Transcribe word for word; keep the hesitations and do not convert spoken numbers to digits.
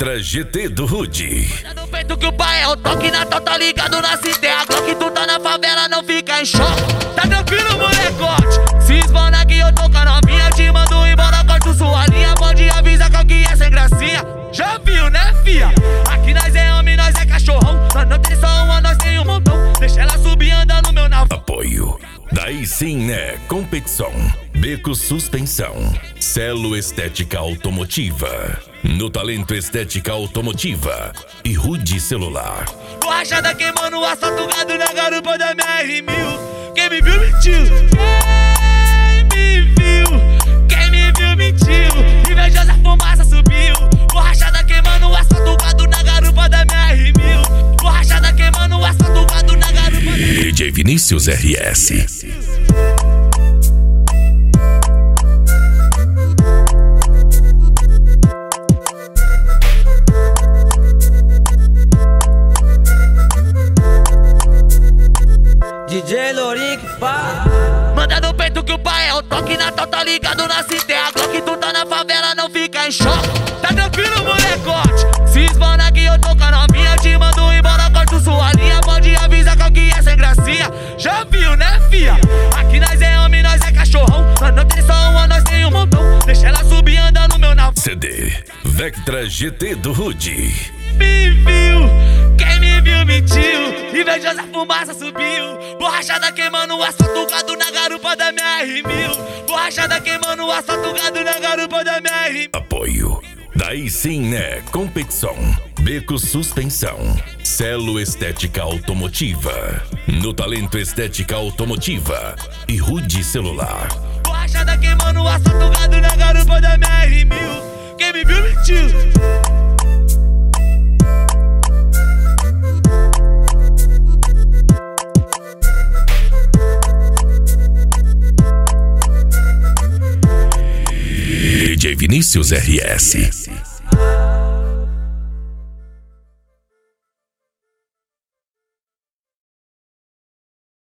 Vectra G T do Rude. No peito que o pai é o toque na tal, tá ligado na cité. A Glock tu tá na favela, não fica em choque. Tá tranquilo, molecote? Se esbana que eu tô com a novinha, te mando embora, corto sua linha. Pode avisar qual que é sem gracinha. Já viu, né, fia? Aqui nós é homem, nós é cachorrão. Nós não tem só uma, nós tem um montão. Deixa ela subir andando no meu navio. Apoio. Daí sim, né? Competição. Beco Suspensão. Celo Estética Automotiva. No Talento Estética Automotiva. E Rude Celular. Borrachada queimando, assalto gado na garupa da minha R mil. Quem me viu, mentiu. Quem me viu, quem me viu, mentiu. Invejosa fumaça subiu. Borrachada queimando, assalto gado na garupa da minha R mil. Borrachada queimando, assalto gado na garupa da minha R mil. D J Vinícius R S. D J Lourinho que pá. Manda no peito que o pai é o toque na tal, tá ligado na cité. A Glock tu tá na favela, não fica em choque. Tá tranquilo, molecote? Se esbana que eu tô com a novinha, te mando embora, corto sua linha. Pode avisar qual que é sem gracinha. Já viu, né, fia? Aqui nós é homem, nós é cachorrão. Nós não tem só uma, nós tem um montão. Deixa ela subir andando no meu navio. C D Vectra G T do Rude. Me viu, quem me viu mentiu. Invejosa fumaça subiu. Borrachada queimando, assalto gado na garupa da minha R mil. Borrachada queimando, assalto gado na garupa da minha R mil. Apoio. Daí sim, né? Competição. Beco Suspensão. Celo Estética Automotiva. No Talento Estética Automotiva. E Rude Celular. Borrachada queimando, assalto gado na garupa da minha R mil. Quem me viu mentiu. D J Vinícius R S.